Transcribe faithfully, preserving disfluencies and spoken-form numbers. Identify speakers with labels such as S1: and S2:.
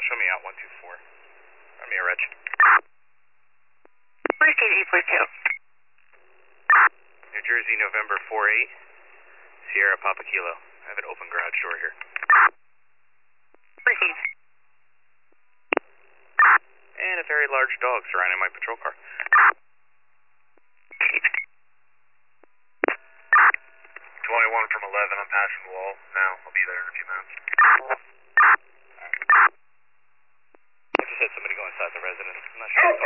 S1: show me out one two four. Run me a reg.
S2: Proceed eight four two.
S1: New Jersey, November four eight. Sierra Papa Kilo. I have an open garage door here.
S2: Proceed.
S1: And a very large dog surrounding my patrol car. twenty-one from eleven, I'm passing the wall now. I'll be there in a few minutes. I just had somebody go inside the residence. I'm not sure what's going on.